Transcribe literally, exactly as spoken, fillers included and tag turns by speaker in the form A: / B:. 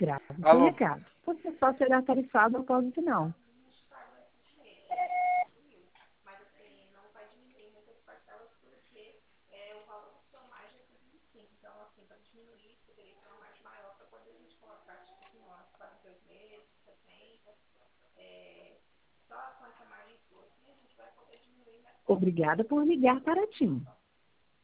A: Grave seu
B: Alô?
A: recado. Você só será tarifado após o final. Obrigada por ligar para a TIM.